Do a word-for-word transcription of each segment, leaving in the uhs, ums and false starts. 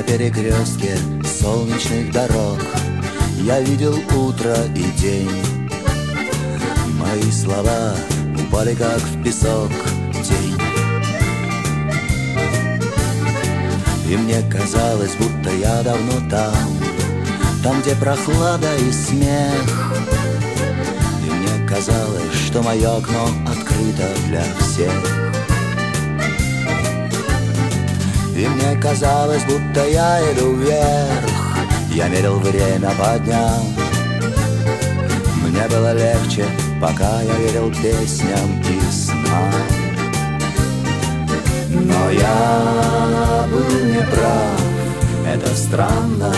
перекрестке солнечных дорог я видел утро и день. Мои слова упали как в песок, тень. И мне казалось, будто я давно там, там, где прохлада и смех. И мне казалось, что мое окно открыто для всех. И мне казалось, будто я иду вверх, я мерил время по дням. Мне было легче, пока я верил песням и снам. Но я был неправ, это странно.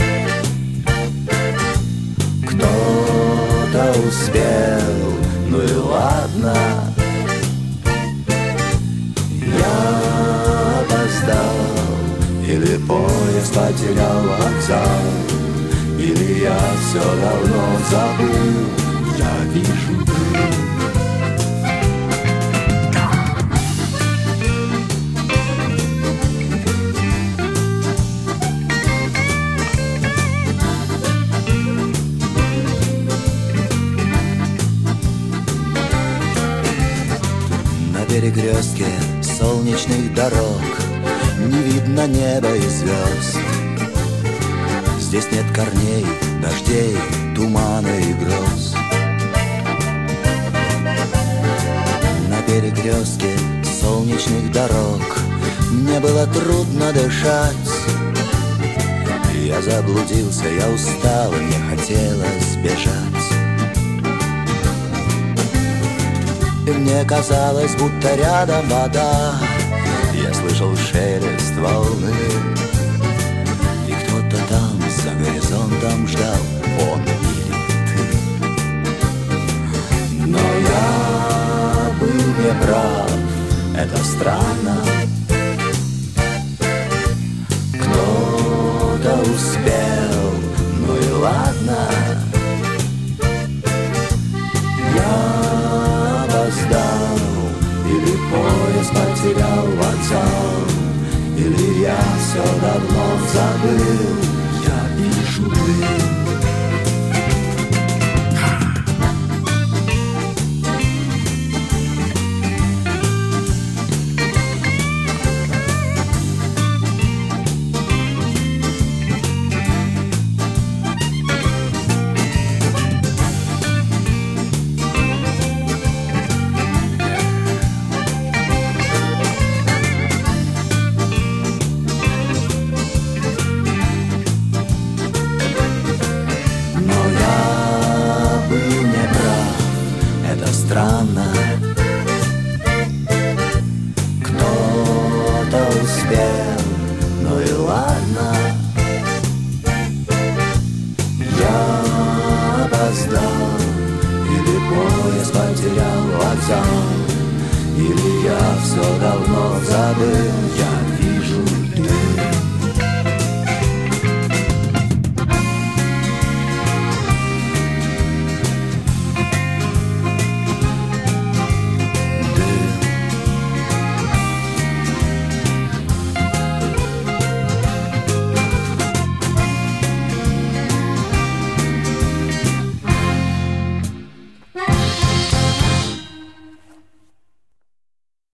Кто-то успел, ну и ладно. Я опоздал, или поезд потерял вокзал, или я все давно забыл. Я вижу дым. На перекрестке солнечных дорог не видно неба и звезд. Здесь нет корней, дождей, тумана и гроз. На перекрестке солнечных дорог мне было трудно дышать. Я заблудился, я устал, и мне хотелось бежать. И мне казалось, будто рядом вода. Я слышал шелест волны, и кто-то там за горизонтом ждал, он или ты. Но я был неправ, это странно. Кто-то успел, ну и ладно. Я опоздал, или поезд потерял вокзал, или я все давно забыл. Я вижу дым.